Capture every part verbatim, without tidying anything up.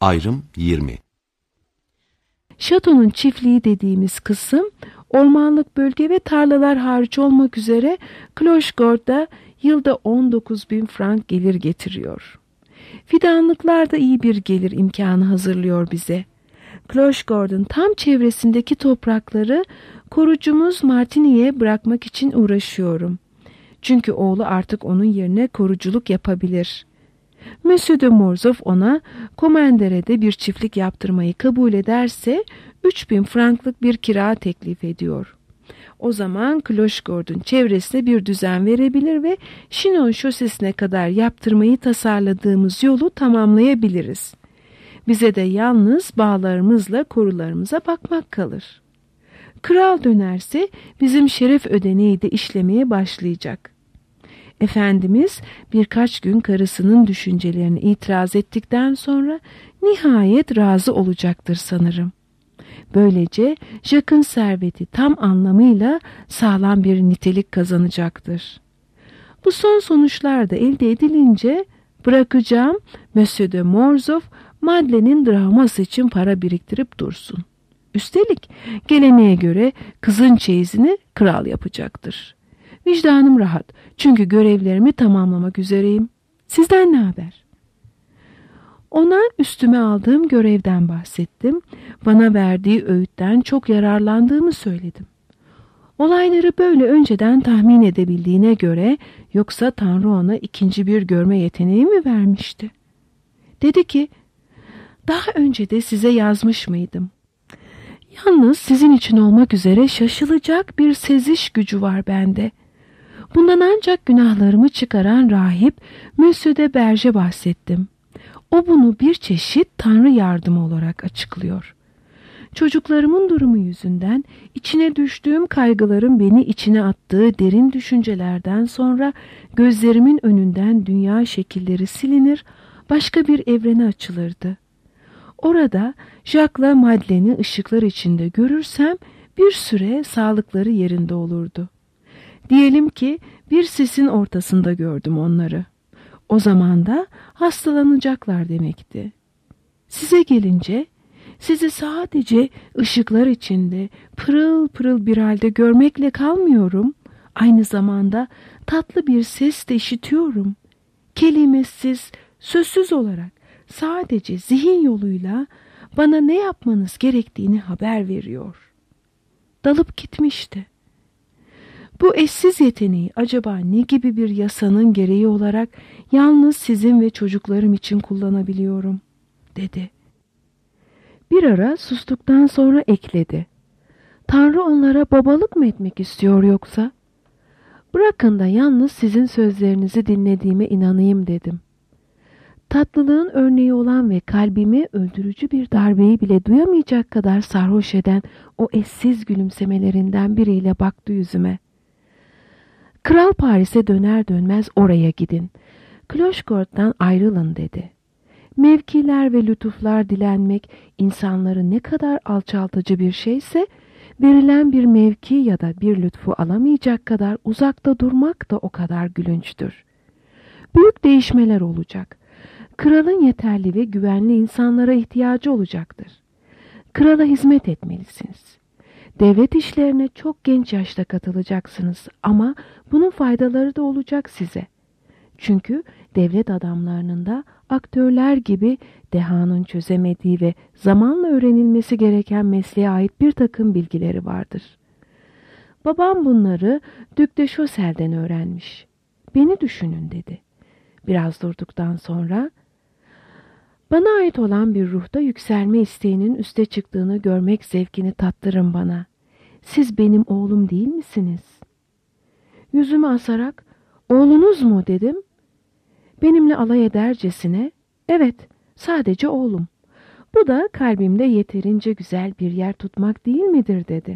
Ayrım yirmi. Şatonun çiftliği dediğimiz kısım, ormanlık bölge ve tarlalar hariç olmak üzere Kloşgord'a yılda on dokuz bin frank gelir getiriyor. Fidanlıklar da iyi bir gelir imkanı hazırlıyor bize. Kloşgord'un tam çevresindeki toprakları korucumuz Martini'ye bırakmak için uğraşıyorum. Çünkü oğlu artık onun yerine koruculuk yapabilir. Monsieur de Morzow ona Komendere'de bir çiftlik yaptırmayı kabul ederse üç bin franklık bir kira teklif ediyor. O zaman Kloşgord'un çevresine bir düzen verebilir ve Chinon şosesine kadar yaptırmayı tasarladığımız yolu tamamlayabiliriz. Bize de yalnız bağlarımızla korularımıza bakmak kalır. Kral dönerse bizim şeref ödeneği de işlemeye başlayacak. Efendimiz birkaç gün karısının düşüncelerini itiraz ettikten sonra nihayet razı olacaktır sanırım. Böylece Jacques'in serveti tam anlamıyla sağlam bir nitelik kazanacaktır. Bu son sonuçlar da elde edilince bırakacağım Monsieur de Morzow, Madeleine'in draması için para biriktirip dursun. Üstelik geleneğe göre kızın çeyizini kral yapacaktır. Vicdanım rahat çünkü görevlerimi tamamlamak üzereyim. Sizden ne haber? Ona üstüme aldığım görevden bahsettim. Bana verdiği öğütten çok yararlandığımı söyledim. Olayları böyle önceden tahmin edebildiğine göre yoksa Tanrı ona ikinci bir görme yeteneği mi vermişti? Dedi ki, daha önce de size yazmış mıydım? Yalnız sizin için olmak üzere şaşılacak bir seziş gücü var bende. Bundan ancak günahlarımı çıkaran rahip Monsieur de Berge bahsettim. O bunu bir çeşit Tanrı yardımı olarak açıklıyor. Çocuklarımın durumu yüzünden içine düştüğüm kaygıların beni içine attığı derin düşüncelerden sonra gözlerimin önünden dünya şekilleri silinir, başka bir evrene açılırdı. Orada Jacques'la Madeleine'i ışıklar içinde görürsem bir süre sağlıkları yerinde olurdu. Diyelim ki bir sisin ortasında gördüm onları. O zaman da hastalanacaklar demekti. Size gelince sizi sadece ışıklar içinde pırıl pırıl bir halde görmekle kalmıyorum. Aynı zamanda tatlı bir ses de işitiyorum. Kelimesiz, sözsüz olarak sadece zihin yoluyla bana ne yapmanız gerektiğini haber veriyor. Dalıp gitmişti. Bu eşsiz yeteneği acaba ne gibi bir yasanın gereği olarak yalnız sizin ve çocuklarım için kullanabiliyorum, dedi. Bir ara sustuktan sonra ekledi. Tanrı onlara babalık mı etmek istiyor yoksa? Bırakın da yalnız sizin sözlerinizi dinlediğime inanayım dedim. Tatlılığın örneği olan ve kalbimi öldürücü bir darbeyi bile duyamayacak kadar sarhoş eden o eşsiz gülümsemelerinden biriyle baktı yüzüme. Kral Paris'e döner dönmez oraya gidin. Kloşgord'dan ayrılın dedi. Mevkiler ve lütuflar dilenmek insanları ne kadar alçaltıcı bir şeyse, verilen bir mevki ya da bir lütfu alamayacak kadar uzakta durmak da o kadar gülünçtür. Büyük değişmeler olacak. Kralın yeterli ve güvenli insanlara ihtiyacı olacaktır. Krala hizmet etmelisiniz. Devlet işlerine çok genç yaşta katılacaksınız ama bunun faydaları da olacak size. Çünkü devlet adamlarının da aktörler gibi dehanın çözemediği ve zamanla öğrenilmesi gereken mesleğe ait bir takım bilgileri vardır. Babam bunları Duc de Choiseul'den öğrenmiş. Beni düşünün dedi. Biraz durduktan sonra, bana ait olan bir ruhta yükselme isteğinin üste çıktığını görmek zevkini tattırın bana. Siz benim oğlum değil misiniz? Yüzümü asarak, oğlunuz mu dedim. Benimle alay edercesine, evet, sadece oğlum. Bu da kalbimde yeterince güzel bir yer tutmak değil midir dedi.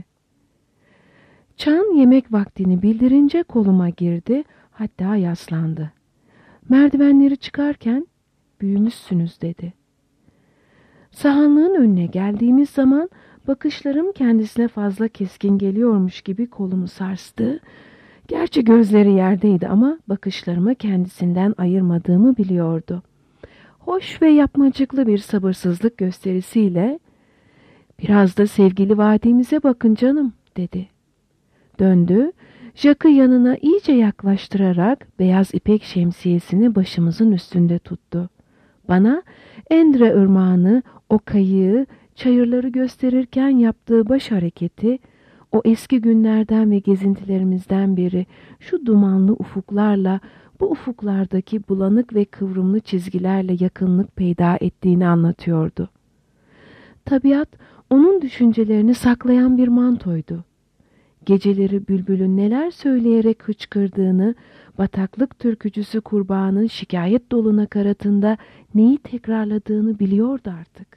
Çan yemek vaktini bildirince koluma girdi, hatta yaslandı. Merdivenleri çıkarken, büyümüşsünüz dedi. Sahanlığın önüne geldiğimiz zaman bakışlarım kendisine fazla keskin geliyormuş gibi kolumu sarstı. Gerçi gözleri yerdeydi ama bakışlarımı kendisinden ayırmadığımı biliyordu. hoş ve yapmacıklı bir sabırsızlık gösterisiyle "Biraz da sevgili vadimize bakın canım," dedi. Döndü, Jack'ı yanına iyice yaklaştırarak beyaz ipek şemsiyesini başımızın üstünde tuttu. Bana Endre ırmağını, o kayığı, çayırları gösterirken yaptığı baş hareketi, o eski günlerden ve gezintilerimizden beri şu dumanlı ufuklarla, bu ufuklardaki bulanık ve kıvrımlı çizgilerle yakınlık peyda ettiğini anlatıyordu. Tabiat, onun düşüncelerini saklayan bir mantoydu. Geceleri bülbülün neler söyleyerek hıçkırdığını, bataklık türkücüsü kurbağanın şikayet dolu nakaratında neyi tekrarladığını biliyordu artık.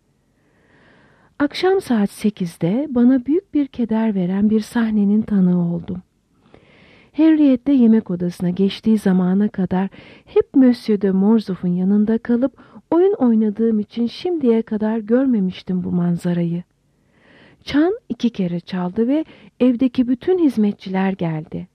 Akşam saat sekizde bana büyük bir keder veren bir sahnenin tanığı oldum. Henriette yemek odasına geçtiği zamana kadar hep Monsieur de Morzouf'un yanında kalıp oyun oynadığım için şimdiye kadar görmemiştim bu manzarayı. Çan iki kere çaldı ve evdeki bütün hizmetçiler geldi.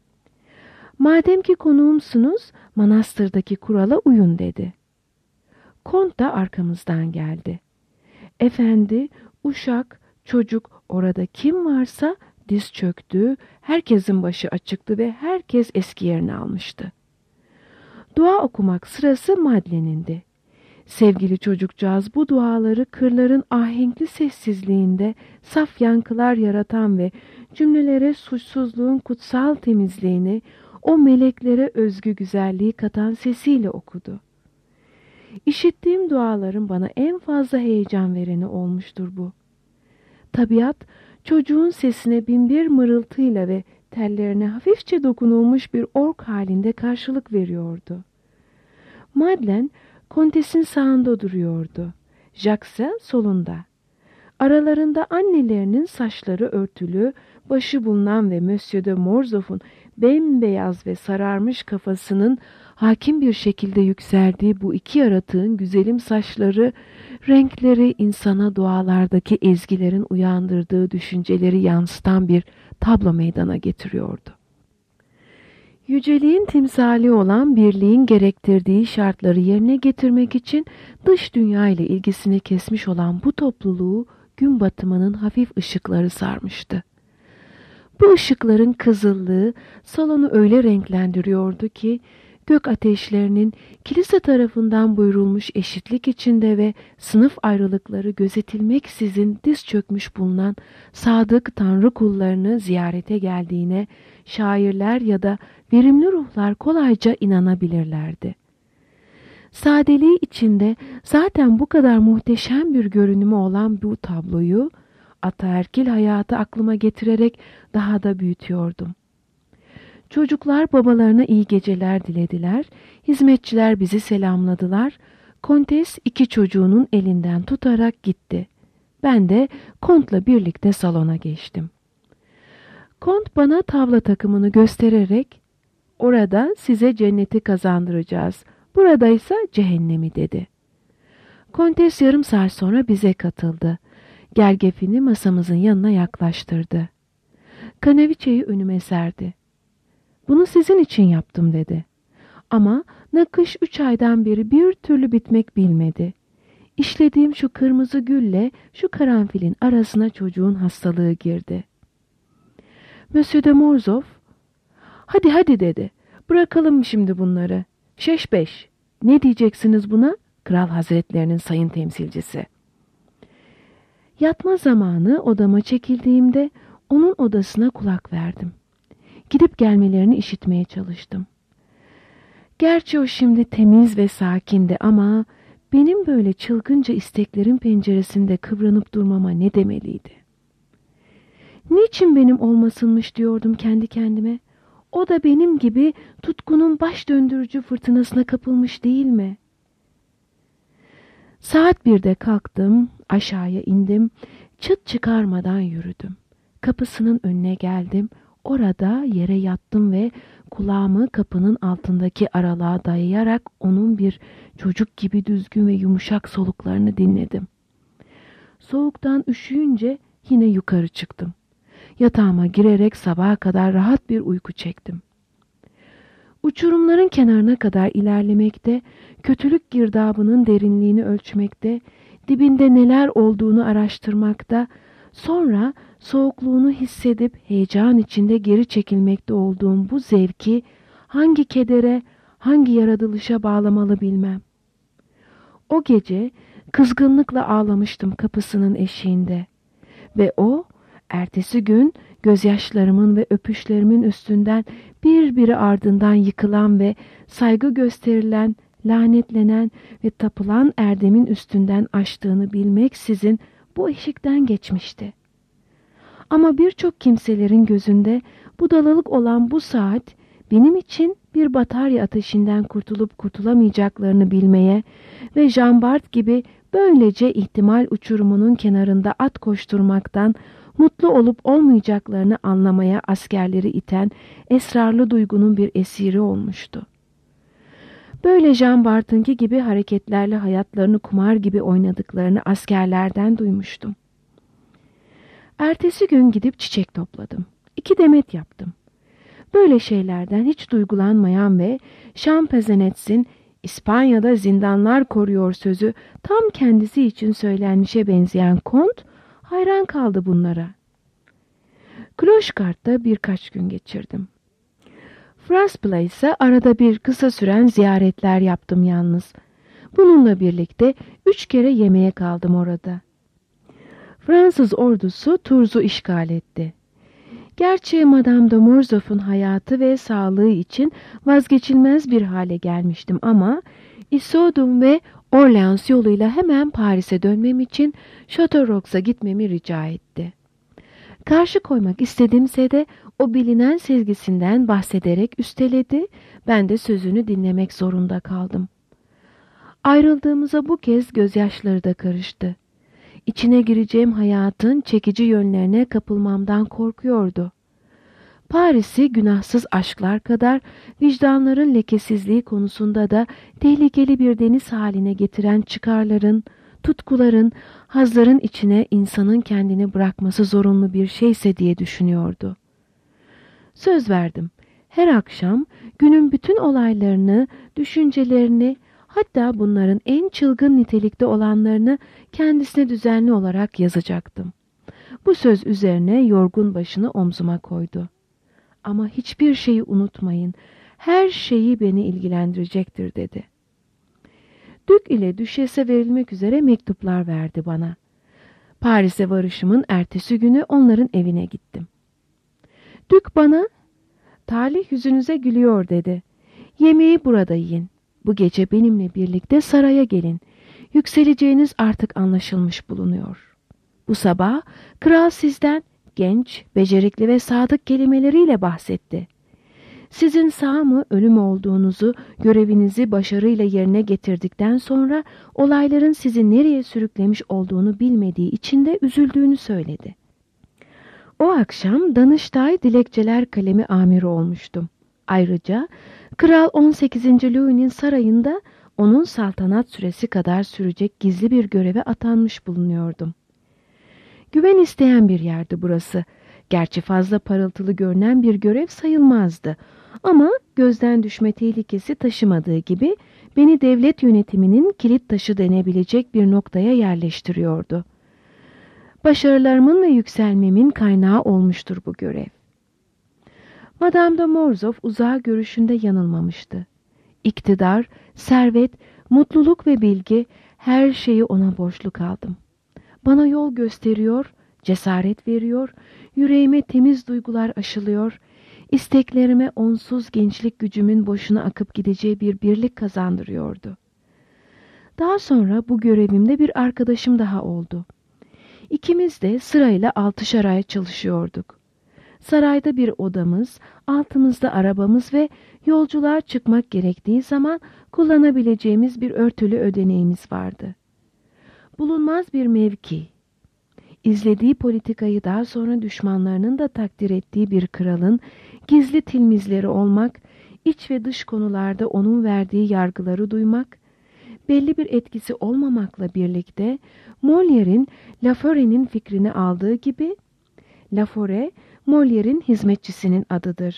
"Madem ki konuğumsunuz, manastırdaki kurala uyun," dedi. Kont da arkamızdan geldi. Efendi, uşak, çocuk, orada kim varsa diz çöktü, herkesin başı açıktı ve herkes eski yerini almıştı. Dua okumak sırası Madeleine'indi. Sevgili çocukcağız bu duaları kırların ahenkli sessizliğinde saf yankılar yaratan ve cümlelere suçsuzluğun kutsal temizliğini, o meleklere özgü güzelliği katan sesiyle okudu. İşittiğim duaların bana en fazla heyecan vereni olmuştur bu. Tabiat, çocuğun sesine binbir mırıltıyla ve tellerine hafifçe dokunulmuş bir ork halinde karşılık veriyordu. Madeleine, Kontes'in sağında duruyordu. Jacques ise solunda. Aralarında annelerinin saçları örtülü, başı bulunan ve Monsieur de Morzouf'un bembeyaz ve sararmış kafasının hakim bir şekilde yükseldiği bu iki yaratığın güzelim saçları, renkleri insana dualardaki ezgilerin uyandırdığı düşünceleri yansıtan bir tablo meydana getiriyordu. Yüceliğin timsali olan birliğin gerektirdiği şartları yerine getirmek için dış dünya ile ilgisini kesmiş olan bu topluluğu gün batımının hafif ışıkları sarmıştı. Bu ışıkların kızıllığı salonu öyle renklendiriyordu ki gök ateşlerinin kilise tarafından buyurulmuş eşitlik içinde ve sınıf ayrılıkları gözetilmeksizin diz çökmüş bulunan sadık tanrı kullarını ziyarete geldiğine şairler ya da verimli ruhlar kolayca inanabilirlerdi. Sadeliği içinde zaten bu kadar muhteşem bir görünümü olan bu tabloyu ataerkil hayatı aklıma getirerek daha da büyütüyordum. Çocuklar babalarına iyi geceler dilediler, hizmetçiler bizi selamladılar, Kontes iki çocuğunun elinden tutarak gitti. Ben de Kont'la birlikte salona geçtim. Kont bana tavla takımını göstererek, "Orada size cenneti kazandıracağız, buradaysa cehennemi," dedi. Kontes yarım saat sonra bize katıldı. Gergefini masamızın yanına yaklaştırdı. Kanaviçeyi önüme serdi. "Bunu sizin için yaptım," dedi. Ama nakış üç aydan beri bir türlü bitmek bilmedi. İşlediğim şu kırmızı gülle şu karanfilin arasına çocuğun hastalığı girdi. Monsieur de Morzouf, "Hadi hadi," dedi. "Bırakalım şimdi bunları. Şeş beş. Ne diyeceksiniz buna? Kral Hazretlerinin sayın temsilcisi." Yatma zamanı odama çekildiğimde onun odasına kulak verdim. Gidip gelmelerini işitmeye çalıştım. Gerçi o şimdi temiz ve sakindi ama benim böyle çılgınca isteklerin penceresinde kıvranıp durmama ne demeliydi? Niçin benim olmasınmış diyordum kendi kendime. O da benim gibi tutkunun baş döndürücü fırtınasına kapılmış değil mi? Saat birde kalktım, aşağıya indim, çıt çıkarmadan yürüdüm. Kapısının önüne geldim, orada yere yattım ve kulağımı kapının altındaki aralığa dayayarak onun bir çocuk gibi düzgün ve yumuşak soluklarını dinledim. Soğuktan üşüyünce yine yukarı çıktım. Yatağıma girerek sabaha kadar rahat bir uyku çektim. Uçurumların kenarına kadar ilerlemekte, kötülük girdabının derinliğini ölçmekte, dibinde neler olduğunu araştırmakta, sonra soğukluğunu hissedip heyecan içinde geri çekilmekte olduğum bu zevki hangi kedere, hangi yaratılışa bağlamalı bilmem. O gece kızgınlıkla ağlamıştım kapısının eşiğinde ve o ertesi gün gözyaşlarımın ve öpüşlerimin üstünden birbiri ardından yıkılan ve saygı gösterilen, lanetlenen ve tapılan erdemin üstünden açtığını bilmeksizin bu eşikten geçmişti. Ama birçok kimselerin gözünde budalalık olan bu saat benim için bir batarya ateşinden kurtulup kurtulamayacaklarını bilmeye ve Jean Bart gibi böylece ihtimal uçurumunun kenarında at koşturmaktan mutlu olup olmayacaklarını anlamaya askerleri iten esrarlı duygunun bir esiri olmuştu. Böyle Jean Bart'ınki gibi hareketlerle hayatlarını kumar gibi oynadıklarını askerlerden duymuştum. Ertesi gün gidip çiçek topladım. İki demet yaptım. Böyle şeylerden hiç duygulanmayan ve Champezanets'in İspanya'da zindanlar koruyor sözü tam kendisi için söylenmişe benzeyen kont hayran kaldı bunlara. Kloşgard'da birkaç gün geçirdim. Fransplace'a arada bir kısa süren ziyaretler yaptım yalnız. Bununla birlikte üç kere yemeğe kaldım orada. Fransız ordusu Tours'u işgal etti. Gerçi Madame de Morzeuf'un hayatı ve sağlığı için vazgeçilmez bir hale gelmiştim ama Issoudun ve Orleans yoluyla hemen Paris'e dönmem için Châteaurox'a gitmemi rica etti. Karşı koymak istedimse de o bilinen sevgisinden bahsederek üsteledi, ben de sözünü dinlemek zorunda kaldım. Ayrıldığımıza bu kez gözyaşları da karıştı. İçine gireceğim hayatın çekici yönlerine kapılmamdan korkuyordu. Paris'i günahsız aşklar kadar vicdanların lekesizliği konusunda da tehlikeli bir deniz haline getiren çıkarların, tutkuların, hazların içine insanın kendini bırakması zorunlu bir şeyse diye düşünüyordu. Söz verdim. Her akşam günün bütün olaylarını, düşüncelerini, hatta bunların en çılgın nitelikte olanlarını kendisine düzenli olarak yazacaktım. Bu söz üzerine yorgun başını omzuma koydu. Ama hiçbir şeyi unutmayın, her şeyi beni ilgilendirecektir dedi. Dük ile düşese verilmek üzere mektuplar verdi bana. Paris'e varışımın ertesi günü onların evine gittim. Dük bana, "Talih yüzünüze gülüyor," dedi. "Yemeği burada yiyin. Bu gece benimle birlikte saraya gelin. Yükseleceğiniz artık anlaşılmış bulunuyor." Bu sabah kral sizden genç, becerikli ve sadık kelimeleriyle bahsetti. Sizin sağ mı ölü mü olduğunuzu, görevinizi başarıyla yerine getirdikten sonra olayların sizi nereye sürüklemiş olduğunu bilmediği için de üzüldüğünü söyledi. O akşam Danıştay Dilekçeler Kalemi amiri olmuştum. Ayrıca Kral on sekizinci Louis'nin sarayında onun saltanat süresi kadar sürecek gizli bir göreve atanmış bulunuyordum. Güven isteyen bir yerdi burası. Gerçi fazla parıltılı görünen bir görev sayılmazdı. Ama gözden düşme tehlikesi taşımadığı gibi beni devlet yönetiminin kilit taşı denebilecek bir noktaya yerleştiriyordu. Başarılarımın ve yükselmemin kaynağı olmuştur bu görev. Madame de Morzeuf uzağa görüşünde yanılmamıştı. İktidar, servet, mutluluk ve bilgi, her şeyi ona borçlu kaldım. Bana yol gösteriyor, cesaret veriyor, yüreğime temiz duygular aşılıyor, isteklerime onsuz gençlik gücümün boşuna akıp gideceği bir birlik kazandırıyordu. Daha sonra bu görevimde bir arkadaşım daha oldu. İkimiz de sırayla altışar ay çalışıyorduk. Sarayda bir odamız, altımızda arabamız ve yolculuğa çıkmak gerektiği zaman kullanabileceğimiz bir örtülü ödeneğimiz vardı. Bulunmaz bir mevki. İzlediği politikayı daha sonra düşmanlarının da takdir ettiği bir kralın gizli tilmizleri olmak, iç ve dış konularda onun verdiği yargıları duymak, belli bir etkisi olmamakla birlikte Molière'in Laforet'in fikrini aldığı gibi, Laforet, Molière'in hizmetçisinin adıdır.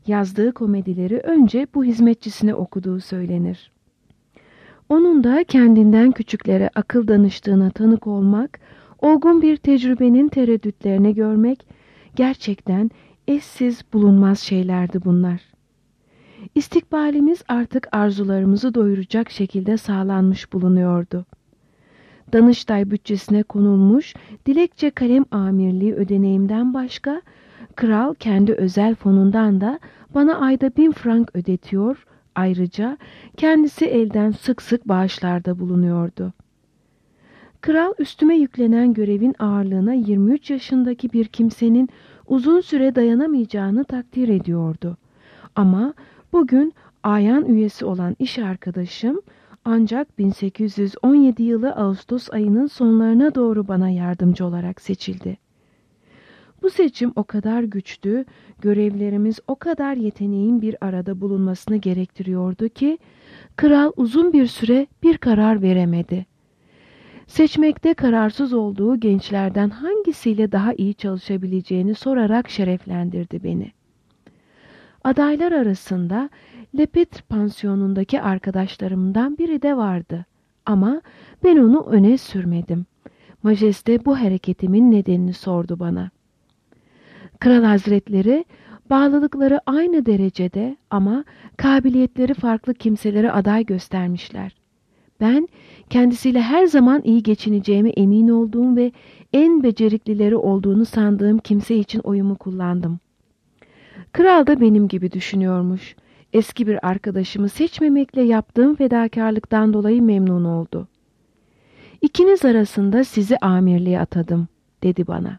Yazdığı komedileri önce bu hizmetçisine okuduğu söylenir. Onun da kendinden küçüklere akıl danıştığına tanık olmak, olgun bir tecrübenin tereddütlerini görmek, gerçekten eşsiz bulunmaz şeylerdi bunlar. İstikbalimiz artık arzularımızı doyuracak şekilde sağlanmış bulunuyordu. Danıştay bütçesine konulmuş dilekçe kalem amirliği ödeneğimden başka, kral kendi özel fonundan da bana ayda bin frank ödetiyor, ayrıca kendisi elden sık sık bağışlarda bulunuyordu. Kral üstüme yüklenen görevin ağırlığına yirmi üç yaşındaki bir kimsenin uzun süre dayanamayacağını takdir ediyordu. Ama bugün ayan üyesi olan iş arkadaşım ancak bin sekiz yüz on yedi yılı Ağustos ayının sonlarına doğru bana yardımcı olarak seçildi. Bu seçim o kadar güçlü, görevlerimiz o kadar yeteneğin bir arada bulunmasını gerektiriyordu ki, kral uzun bir süre bir karar veremedi. Seçmekte kararsız olduğu gençlerden hangisiyle daha iyi çalışabileceğini sorarak şereflendirdi beni. Adaylar arasında Lepet pansiyonundaki arkadaşlarımdan biri de vardı. Ama ben onu öne sürmedim. Majeste bu hareketimin nedenini sordu bana. Kral Hazretleri, bağlılıkları aynı derecede ama kabiliyetleri farklı kimselere aday göstermişler. Ben kendisiyle her zaman iyi geçineceğime emin olduğum ve en beceriklileri olduğunu sandığım kimse için oyumu kullandım. Kral da benim gibi düşünüyormuş. Eski bir arkadaşımı seçmemekle yaptığım fedakarlıktan dolayı memnun oldu. İkiniz arasında sizi amirliğe atadım, dedi bana.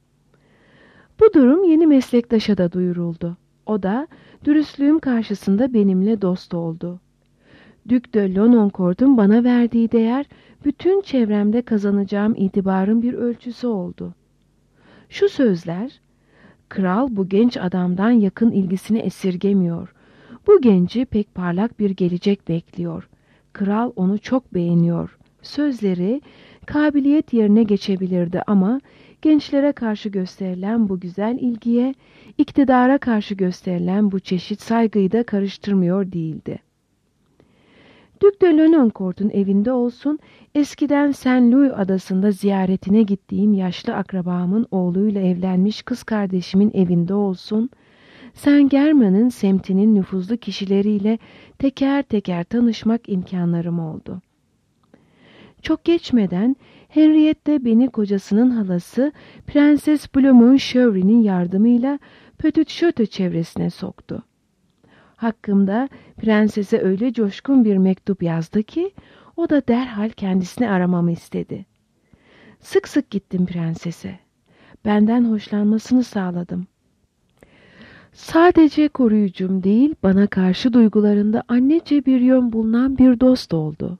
Bu durum yeni meslektaşa da duyuruldu. O da dürüstlüğüm karşısında benimle dost oldu. Duc de Lenoncourt'un bana verdiği değer, bütün çevremde kazanacağım itibarın bir ölçüsü oldu. Şu sözler, kral bu genç adamdan yakın ilgisini esirgemiyor. Bu genci pek parlak bir gelecek bekliyor. Kral onu çok beğeniyor. Sözleri kabiliyet yerine geçebilirdi ama gençlere karşı gösterilen bu güzel ilgiye, iktidara karşı gösterilen bu çeşit saygıyı da karıştırmıyor değildi. Duc de Lenoncourt'un evinde olsun, eskiden Saint Louis adasında ziyaretine gittiğim yaşlı akrabamın oğluyla evlenmiş kız kardeşimin evinde olsun, Saint Germain'in semtinin nüfuzlu kişileriyle teker teker tanışmak imkanlarım oldu. Çok geçmeden Henriette beni kocasının halası Prenses Blamont-Chevre'nin yardımıyla Petit Château çevresine soktu. Hakkımda prensese öyle coşkun bir mektup yazdı ki o da derhal kendisini aramamı istedi. Sık sık gittim prensese. Benden hoşlanmasını sağladım. Sadece koruyucum değil, bana karşı duygularında annece bir yön bulunan bir dost oldu.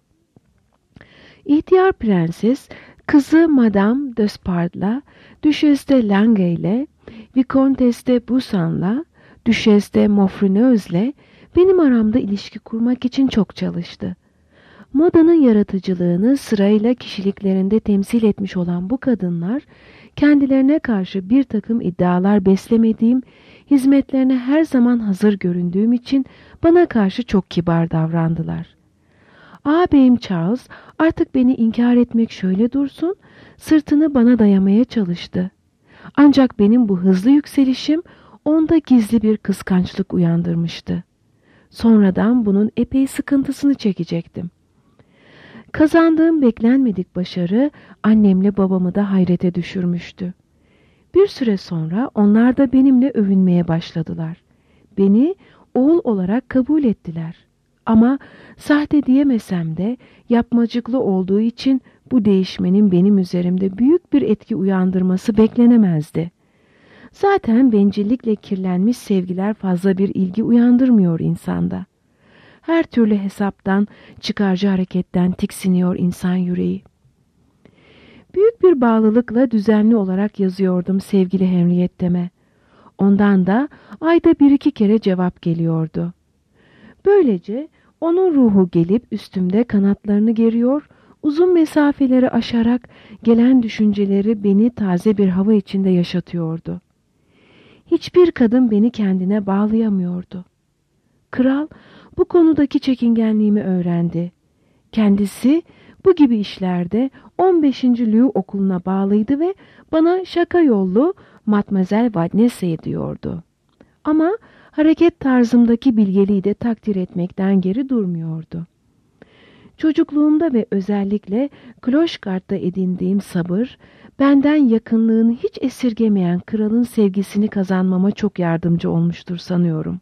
İhtiyar prenses, kızı Madame d'Espard'la, Duchesse de Langeais, Vicomtesse de Busan'la, Duchesse de Maufrineus'le benim aramda ilişki kurmak için çok çalıştı. Modanın yaratıcılığını sırayla kişiliklerinde temsil etmiş olan bu kadınlar, kendilerine karşı bir takım iddialar beslemediğim, hizmetlerine her zaman hazır göründüğüm için bana karşı çok kibar davrandılar. Ağabeyim Charles artık beni inkar etmek şöyle dursun, sırtını bana dayamaya çalıştı. Ancak benim bu hızlı yükselişim onda gizli bir kıskançlık uyandırmıştı. Sonradan bunun epey sıkıntısını çekecektim. Kazandığım beklenmedik başarı annemle babamı da hayrete düşürmüştü. Bir süre sonra onlar da benimle övünmeye başladılar. Beni oğul olarak kabul ettiler. Ama sahte diyemesem de yapmacıklı olduğu için bu değişmenin benim üzerimde büyük bir etki uyandırması beklenemezdi. Zaten bencillikle kirlenmiş sevgiler fazla bir ilgi uyandırmıyor insanda. Her türlü hesaptan, çıkarcı hareketten tiksiniyor insan yüreği. Büyük bir bağlılıkla düzenli olarak yazıyordum sevgili Henriette'me. Ondan da ayda bir iki kere cevap geliyordu. Böylece onun ruhu gelip üstümde kanatlarını geriyor, uzun mesafeleri aşarak gelen düşünceleri beni taze bir hava içinde yaşatıyordu. Hiçbir kadın beni kendine bağlayamıyordu. Kral bu konudaki çekingenliğimi öğrendi. Kendisi bu gibi işlerde on beşinci Louis okuluna bağlıydı ve bana şaka yollu Mademoiselle Vadnessy diyordu. Ama hareket tarzımdaki bilgeliği de takdir etmekten geri durmuyordu. Çocukluğumda ve özellikle Kloşgard'da edindiğim sabır, benden yakınlığını hiç esirgemeyen kralın sevgisini kazanmama çok yardımcı olmuştur sanıyorum.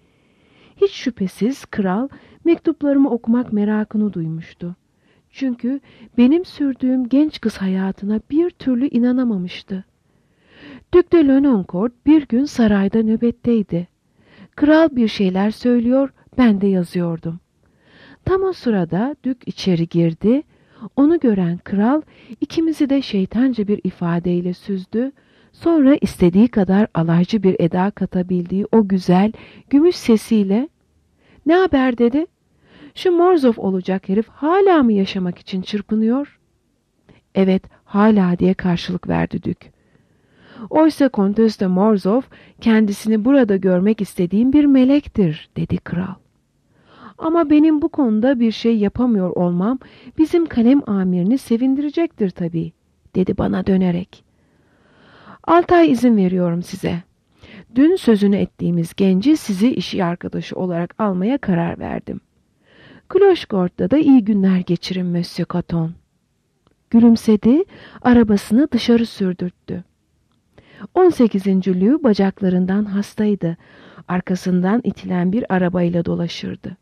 Hiç şüphesiz kral mektuplarımı okumak merakını duymuştu. Çünkü benim sürdüğüm genç kız hayatına bir türlü inanamamıştı. Duc de Lenoncourt bir gün sarayda nöbetteydi. Kral bir şeyler söylüyor, ben de yazıyordum. Tam o sırada Dük içeri girdi. Onu gören kral ikimizi de şeytanca bir ifadeyle süzdü. Sonra istediği kadar alaycı bir eda katabildiği o güzel, gümüş sesiyle "Ne haber?" dedi. "Şu Morozov olacak herif hala mı yaşamak için çırpınıyor?" "Evet, hala" diye karşılık verdi Dük. "Oysa Kontes de Morozov kendisini burada görmek istediğim bir melektir," dedi kral. "Ama benim bu konuda bir şey yapamıyor olmam bizim kalem amirini sevindirecektir tabii," dedi bana dönerek. "Altı ay izin veriyorum size. Dün sözünü ettiğimiz genci sizi iş arkadaşı olarak almaya karar verdim. Kloşgord'da da iyi günler geçirin Monsieur Caton." Gülümsedi, arabasını dışarı sürdürttü. on sekizinci Louis bacaklarından hastaydı. Arkasından itilen bir arabayla dolaşırdı.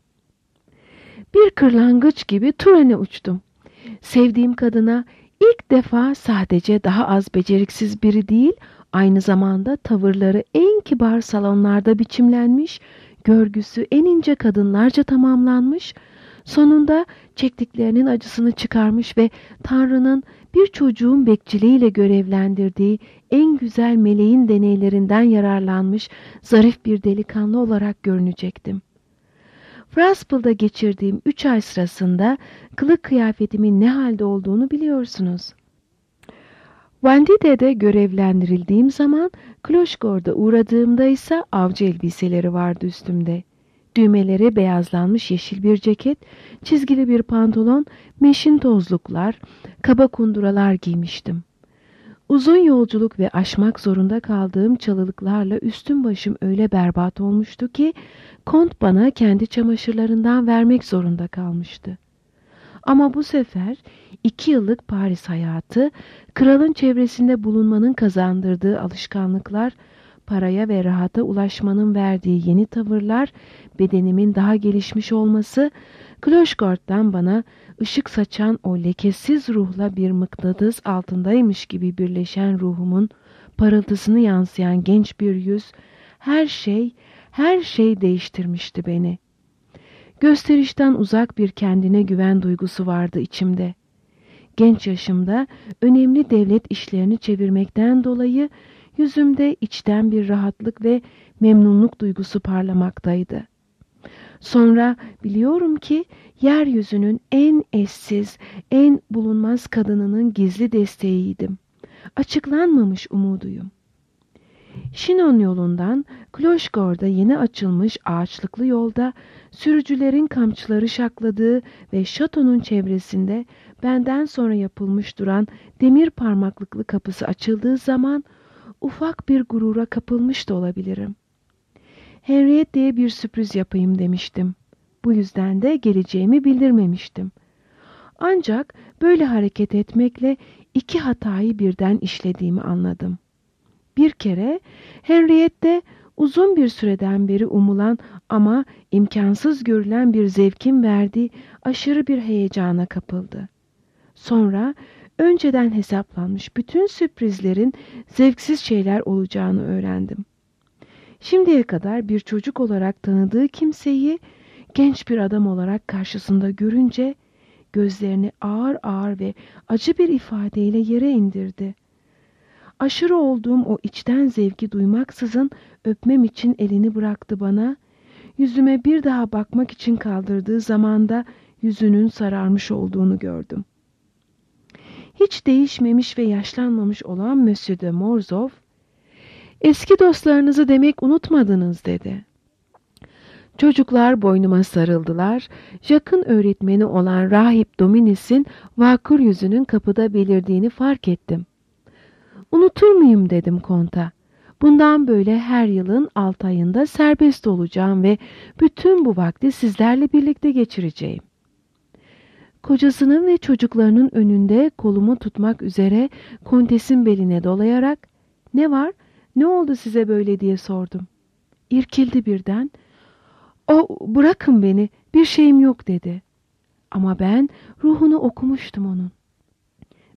Bir kırlangıç gibi Turen'e uçtum. Sevdiğim kadına ilk defa sadece daha az beceriksiz biri değil, aynı zamanda tavırları en kibar salonlarda biçimlenmiş, görgüsü en ince kadınlarca tamamlanmış, sonunda çektiklerinin acısını çıkarmış ve Tanrı'nın bir çocuğun bekçiliğiyle görevlendirdiği en güzel meleğin deneylerinden yararlanmış zarif bir delikanlı olarak görünecektim. Fraspil'da geçirdiğim üç ay sırasında kılık kıyafetimin ne halde olduğunu biliyorsunuz. Vendide'de görevlendirildiğim zaman Kloşgord'a uğradığımda ise avcı elbiseleri vardı üstümde. Düğmeleri beyazlanmış yeşil bir ceket, çizgili bir pantolon, meşin tozluklar, kaba kunduralar giymiştim. Uzun yolculuk ve aşmak zorunda kaldığım çalılıklarla üstüm başım öyle berbat olmuştu ki kont bana kendi çamaşırlarından vermek zorunda kalmıştı. Ama bu sefer iki yıllık Paris hayatı, kralın çevresinde bulunmanın kazandırdığı alışkanlıklar, paraya ve rahata ulaşmanın verdiği yeni tavırlar, bedenimin daha gelişmiş olması, Kloşgord'dan bana ışık saçan o lekesiz ruhla bir mıknatıs altındaymış gibi birleşen ruhumun parıltısını yansıyan genç bir yüz, her şey, her şey değiştirmişti beni. Gösterişten uzak bir kendine güven duygusu vardı içimde. Genç yaşımda önemli devlet işlerini çevirmekten dolayı yüzümde içten bir rahatlık ve memnunluk duygusu parlamaktaydı. Sonra biliyorum ki yeryüzünün en eşsiz, en bulunmaz kadınının gizli desteğiydim. Açıklanmamış umuduyum. Şinon yolundan Kloşgord'a yeni açılmış ağaçlıklı yolda sürücülerin kamçıları şakladığı ve şatonun çevresinde benden sonra yapılmış duran demir parmaklıklı kapısı açıldığı zaman ufak bir gurura kapılmış da olabilirim. Henriette'ye bir sürpriz yapayım demiştim. Bu yüzden de geleceğimi bildirmemiştim. Ancak böyle hareket etmekle iki hatayı birden işlediğimi anladım. Bir kere Henriette uzun bir süreden beri umulan ama imkansız görülen bir zevkin verdiği aşırı bir heyecana kapıldı. Sonra önceden hesaplanmış bütün sürprizlerin zevksiz şeyler olacağını öğrendim. Şimdiye kadar bir çocuk olarak tanıdığı kimseyi genç bir adam olarak karşısında görünce gözlerini ağır ağır ve acı bir ifadeyle yere indirdi. Aşırı olduğum o içten zevki duymaksızın öpmem için elini bıraktı bana. Yüzüme bir daha bakmak için kaldırdığı zamanda yüzünün sararmış olduğunu gördüm. Hiç değişmemiş ve yaşlanmamış olan Monsieur de Morozov, Eski dostlarınızı demek unutmadınız dedi. Çocuklar boynuma sarıldılar. Jack'ın öğretmeni olan rahip Dominis'in vakur yüzünün kapıda belirdiğini fark ettim. Unutur muyum dedim konta. Bundan böyle her yılın altı ayında serbest olacağım ve bütün bu vakti sizlerle birlikte geçireceğim. Kocasının ve çocuklarının önünde kolumu tutmak üzere kontesin beline dolayarak "Ne var, ne oldu size böyle?" diye sordum. İrkildi birden. "O, bırakın beni, bir şeyim yok" dedi. Ama ben ruhunu okumuştum onun.